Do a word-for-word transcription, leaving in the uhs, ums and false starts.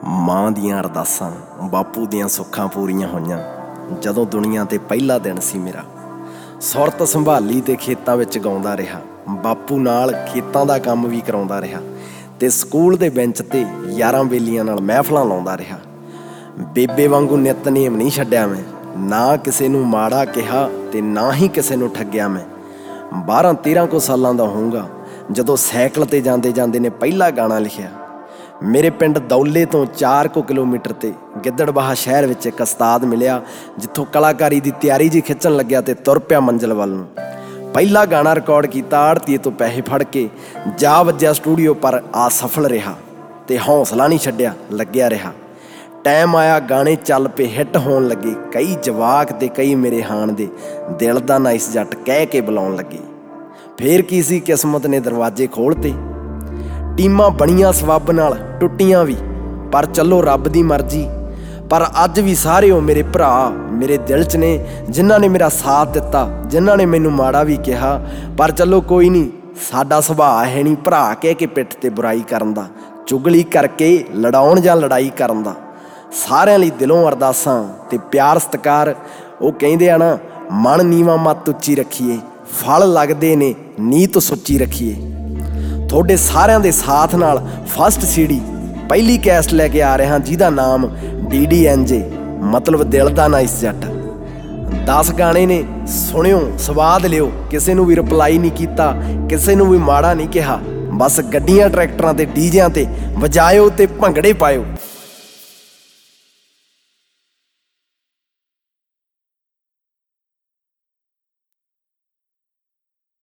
ਮਾਂ ਦੀਆਂ ਅਰਦਾਸਾਂ ਬਾਪੂ ਦੀਆਂ ਸੁੱਖਾਂ ਪੂਰੀਆਂ ਹੋਈਆਂ ਜਦੋਂ ਦੁਨੀਆ ਤੇ ਪਹਿਲਾ ਦਿਨ ਸੀ ਮੇਰਾ। ਸੁਰਤ ਸੰਭਾਲੀ ਤੇ ਖੇਤਾਂ ਵਿੱਚ ਗਾਉਂਦਾ ਰਿਹਾ, ਬਾਪੂ ਨਾਲ ਖੇਤਾਂ ਦਾ ਕੰਮ ਵੀ ਕਰਾਉਂਦਾ ਰਿਹਾ ਤੇ ਸਕੂਲ ਦੇ ਬੈਂਚ ਤੇ ਯਾਰਾਂ ਬੇਲੀਆਂ ਨਾਲ ਮਹਿਫਲਾਂ ਲਾਉਂਦਾ ਰਿਹਾ। ਬੇਬੇ ਵਾਂਗੂ ਨਿਤਨੇਮ ਨਹੀਂ ਛੱਡਿਆ ਮੈਂ, ਨਾ ਕਿਸੇ ਨੂੰ ਮਾੜਾ ਕਿਹਾ ਤੇ ਨਾ ਹੀ ਕਿਸੇ ਨੂੰ ਠੱਗਿਆ ਮੈਂ। ਬਾਰਾਂ ਤੇਰਾਂ ਕੁ ਸਾਲਾਂ ਦਾ ਹੋਊਗਾ ਜਦੋਂ ਸਾਈਕਲ ਤੇ ਜਾਂਦੇ ਜਾਂਦੇ ਨੇ ਪਹਿਲਾ ਗਾਣਾ ਲਿਖਿਆ। ਮੇਰੇ ਪਿੰਡ ਦੌਲੇ ਤੋਂ ਚਾਰ ਕੁ ਕਿਲੋਮੀਟਰ ਤੇ ਗਿੱਦੜਬਾਹਾ ਸ਼ਹਿਰ ਵਿੱਚ ਇੱਕ ਉਸਤਾਦ ਮਿਲਿਆ, ਜਿੱਥੋਂ ਕਲਾਕਾਰੀ ਦੀ ਤਿਆਰੀ ਜੀ ਖਿੱਚਣ ਲੱਗਿਆ ਤੇ ਤੁਰ ਪਿਆ ਮੰਜ਼ਿਲ ਵੱਲ ਨੂੰ। ਪਹਿਲਾ ਗਾਣਾ ਰਿਕਾਰਡ ਕੀਤਾ ਆੜਤੀਏ ਤੋਂ ਪੈਸੇ ਫੜ ਕੇ, ਜਾ ਵੱਜਿਆ ਸਟੂਡੀਓ ਪਰ ਅਸਫਲ ਰਿਹਾ ਤੇ ਹੌਸਲਾ ਨਹੀਂ ਛੱਡਿਆ, ਲੱਗਿਆ ਰਿਹਾ। ਟਾਈਮ ਆਇਆ ਗਾਣੇ ਚੱਲ ਪਏ, ਹਿੱਟ ਹੋਣ ਲੱਗੇ। ਕਈ ਜਵਾਕ ਤੇ ਕਈ ਮੇਰੇ ਹਾਣ ਦੇ ਦਿਲ ਦਾ ਨਾਈਸ ਜੱਟ ਕਹਿ ਕੇ ਬੁਲਾਉਣ ਲੱਗੇ। ਫੇਰ ਕੀ ਸੀ, ਕਿਸਮਤ ਨੇ ਦਰਵਾਜ਼ੇ ਖੋਲ੍ਹਤੇ। ਟੀਮਾਂ ਬਣੀਆਂ ਸਬੱਬ ਨਾਲ, ਟੁੱਟੀਆਂ ਵੀ, ਪਰ ਚੱਲੋ ਰੱਬ ਦੀ ਮਰਜ਼ੀ। ਪਰ ਅੱਜ ਵੀ ਸਾਰੇ ਉਹ ਮੇਰੇ ਭਰਾ ਮੇਰੇ ਦਿਲ 'ਚ ਨੇ, ਜਿਨ੍ਹਾਂ ਨੇ ਮੇਰਾ ਸਾਥ ਦਿੱਤਾ, ਜਿਨ੍ਹਾਂ ਨੇ ਮੈਨੂੰ ਮਾੜਾ ਵੀ ਕਿਹਾ। ਪਰ ਚੱਲੋ ਕੋਈ ਨਹੀਂ, ਸਾਡਾ ਸੁਭਾਅ ਹੈ ਨਹੀਂ ਭਰਾ ਕਹਿ ਕੇ ਪਿੱਠ ਤੇ ਬੁਰਾਈ ਕਰਨ ਦਾ, ਚੁਗਲੀ ਕਰਕੇ ਲੜਾਉਣ ਜਾਂ ਲੜਾਈ ਕਰਨ ਦਾ। ਸਾਰਿਆਂ ਲਈ ਦਿਲੋਂ ਅਰਦਾਸਾਂ ਤੇ ਪਿਆਰ ਸਤਿਕਾਰ। ਉਹ ਕਹਿੰਦੇ ਆ ਨਾ, ਮਨ ਨੀਵਾਂ ਮੱਤ ਉੱਚੀ ਰੱਖੀਏ, ਫਲ ਲੱਗਦੇ ਨੇ ਨੀਤ ਸੁੱਚੀ ਰੱਖੀਏ। ਤੁਹਾਡੇ ਸਾਰਿਆਂ ਦੇ ਸਾਥ ਨਾਲ ਫਸਟ ਸੀਡੀ ਪਹਿਲੀ ਕੈਸਟ ਲੈ ਕੇ ਆ ਰਿਹਾ, ਜਿਹਦਾ ਨਾਮ ਡੀ ਡੀ ਐਨ ਜੇ, ਮਤਲਬ ਦਿਲ ਦਾ ਨਾਈਸ ਜੱਟ। ਦਸ ਗਾਣੇ ਨੇ, ਸੁਣਿਓ, ਸਵਾਦ ਲਿਓ। ਕਿਸੇ ਨੂੰ ਵੀ ਰਿਪਲਾਈ ਨਹੀਂ ਕੀਤਾ, ਕਿਸੇ ਨੂੰ ਵੀ ਮਾੜਾ ਨਹੀਂ ਕਿਹਾ। ਬਸ ਗੱਡੀਆਂ ਟਰੈਕਟਰਾਂ ਤੇ ਡੀਜਿਆਂ ਤੇ ਵਜਾਇਓ ਤੇ ਭੰਗੜੇ ਪਾਇਓ।